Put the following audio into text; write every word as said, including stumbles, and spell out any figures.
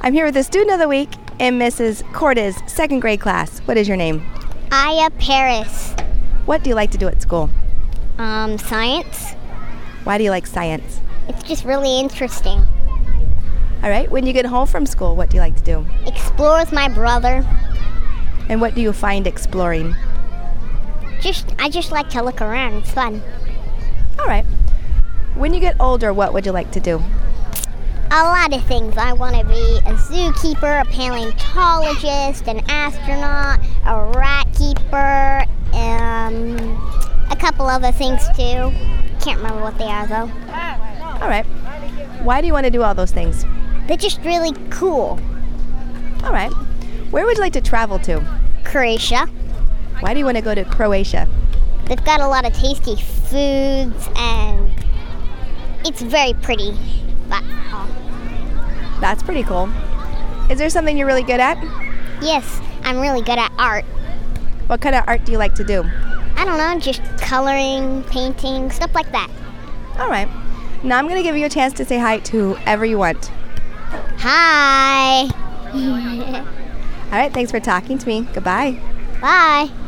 I'm here with the student of the week in Missus Corda's second grade class. What is your name? Aya Paris. What do you like to do at school? Um, science. Why do you like science? It's just really interesting. All right, when you get home from school, what do you like to do? Explore with my brother. And what do you find exploring? Just, I just like to look around. It's fun. All right. When you get older, what would you like to do? A lot of things. I want to be a zookeeper, a paleontologist, an astronaut, a rat keeper, um, a couple other things too. Can't remember what they are though. All right. Why do you want to do all those things? They're just really cool. All right. Where would you like to travel to? Croatia. Why do you want to go to Croatia? They've got a lot of tasty foods and it's very pretty. But, uh, That's pretty cool. Is there something you're really good at? yes, I'm really good at art. What kind of art do you like to do? I don't know, just coloring, painting, stuff like that. All right. Now I'm going to give you a chance to say hi to whoever you want. Hi. All right, thanks for talking to me. Goodbye. Bye.